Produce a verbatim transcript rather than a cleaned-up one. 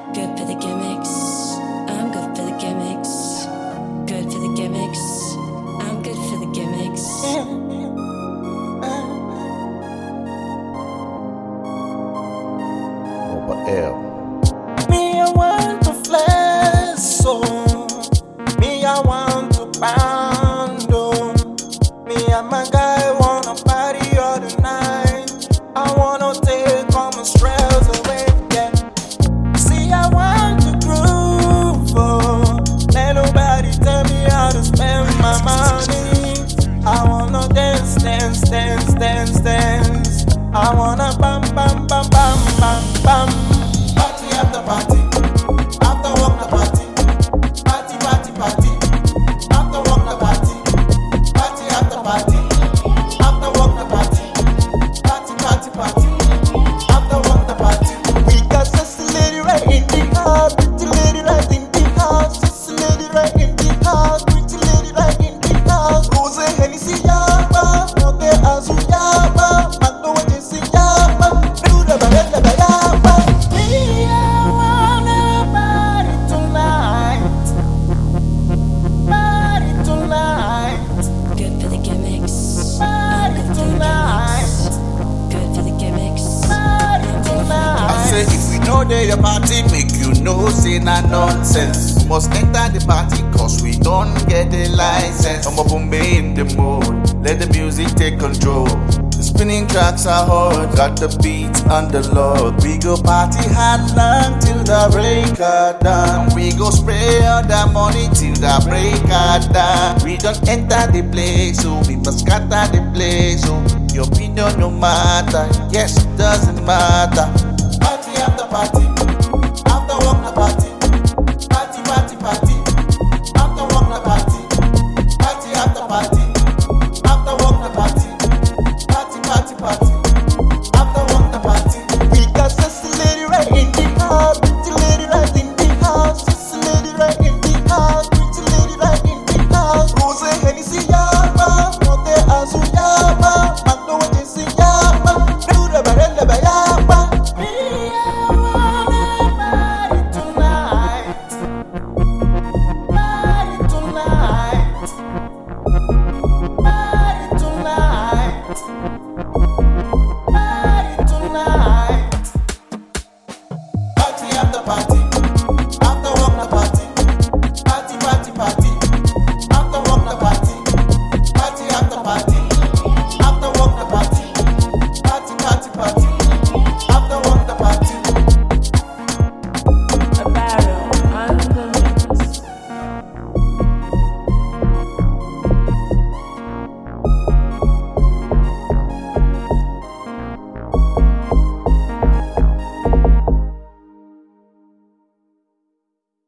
Good for the gimmicks. I'm good for the gimmicks. Good for the gimmicks. I'm good for the gimmicks. Over L. Me, I want to flex, so me, I want to pound, oh. Me and my guy wanna party all the night. I wanna take all my stress away, yeah. See, I want to groove, oh. Let nobody tell me how to spend my money. I wanna dance, dance, dance, dance, dance. I wanna bam, bam, bam, bam, bam, bam. Party after party, after work the party, party, party, party, after work the party, party after party, after work the party, party, party, party, after work the party. We got sexy lady right in the house, pretty lady right in the house, sexy lady right in the house, pretty lady right in the house. Rose Hennessy yaba, Mote Azu yaba, Mando Wajesi yaba, Ruda Barenda yaba. Me, I wanna party tonight, party tonight, Good for the gimmicks. party tonight, Good for the gimmicks. party I tonight. say if we know they a party, make you know say na nonsense. We must enter the party cause we don't get the license. Come up and be in the mood, let the music take control. The spinning tracks are hot, got the beat on the load. We go party hard long till the break of dawn. We go spray all the money till the break of dawn. We don't enter the place, so we must scatter the place. So your opinion no matter, yes it doesn't matter. Party after party,